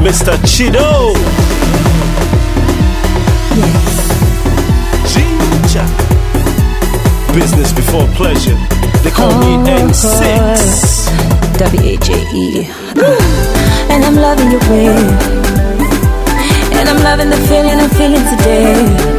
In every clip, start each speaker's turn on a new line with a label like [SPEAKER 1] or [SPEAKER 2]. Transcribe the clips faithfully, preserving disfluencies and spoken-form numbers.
[SPEAKER 1] Mister Chido.
[SPEAKER 2] Yes.
[SPEAKER 1] Ginger. Business before pleasure. They call me N six.
[SPEAKER 2] W A J E. And I'm loving your way. And I'm loving the feeling I'm feeling today.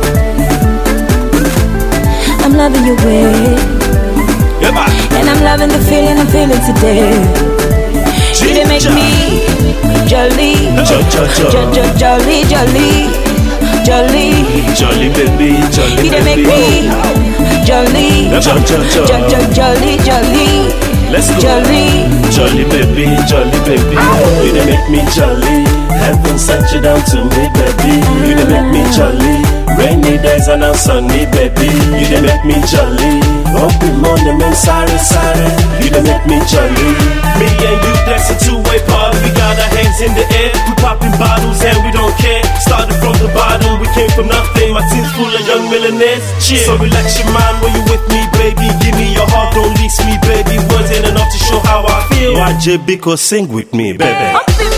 [SPEAKER 2] I'm loving your way.
[SPEAKER 1] Yeah,
[SPEAKER 2] and I'm loving the feeling I'm feeling today. You done make me jolly, jolly, jolly, jolly, jolly,
[SPEAKER 1] jolly baby, jolly.
[SPEAKER 2] You done make me jolly, jolly, jolly, jolly.
[SPEAKER 1] Let's go.
[SPEAKER 2] Jolly,
[SPEAKER 1] jolly baby, jolly baby. You done make me jolly. Heaven sent you down to me, baby. You done make me jolly. Rainy days are now sunny, baby. You done make me jolly. Open morning, man, sorry, sorry. You done make me jolly. Me and you, that's a two-way party. We got our hands in the air. We popping bottles and we don't care. Started from the bottom, we came from nothing. My team's full of young millionaires. Cheer. So relax your mind when you with me, baby. Give me your heart, don't lease me, baby. Words ain't enough to show how I feel. Y J Biko, sing with me, baby.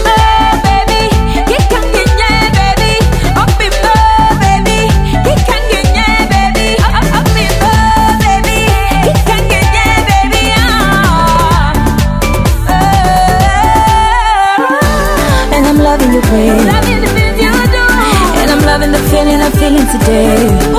[SPEAKER 2] Loving your way, loving the things you do, and I'm loving the feeling I'm feeling today. Ooh,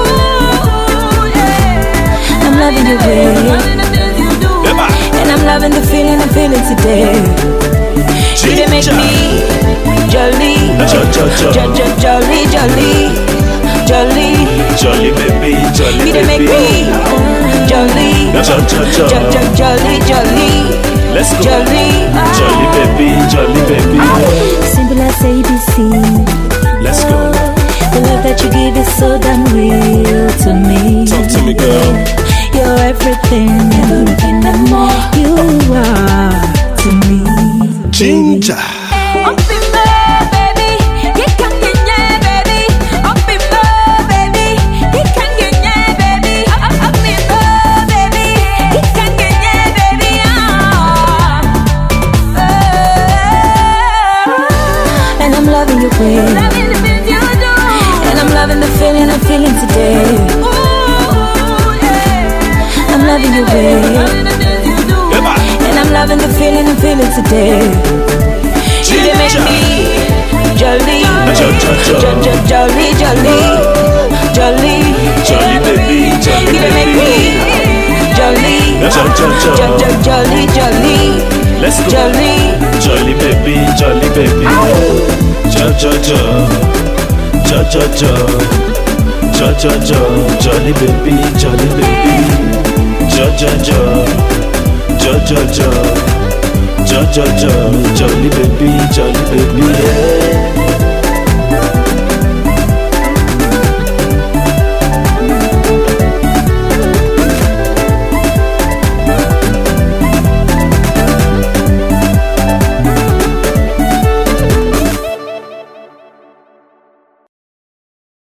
[SPEAKER 2] yeah. I'm loving your way, loving the things you do, and I'm loving the feeling I'm feeling today. You done make me jolly, jolly, jolly, jolly, jolly,
[SPEAKER 1] jolly baby, jolly.
[SPEAKER 2] You done make me jolly, jolly, jolly, jolly.
[SPEAKER 1] Let's go.
[SPEAKER 2] Jolly,
[SPEAKER 1] jolly baby, jolly baby.
[SPEAKER 2] Simple as A B C.
[SPEAKER 1] Let's go.
[SPEAKER 2] The love that you give is so damn real to me.
[SPEAKER 1] Talk to me, girl.
[SPEAKER 2] You're everything, everything and more. You are to me.
[SPEAKER 1] Ginger.
[SPEAKER 2] Loving your way, loving the things you do, and I'm loving the feeling I'm feeling today. Ooh, yeah. I'm loving your way, loving the things you do, and I'm loving the feeling I'm feeling today. You done make me jolly, jolly, jolly, jolly, jolly,
[SPEAKER 1] jolly baby, jolly.
[SPEAKER 2] You done make me jolly, jolly, jolly, jolly.
[SPEAKER 1] Let's go.
[SPEAKER 2] Jolly,
[SPEAKER 1] jolly baby, jolly baby. Jo jo jo, jo jo jo, jo jo jo, jolly baby, jolly baby. Jo jo jo, jo jo jo, jo jo jo, jolly baby, jolly baby.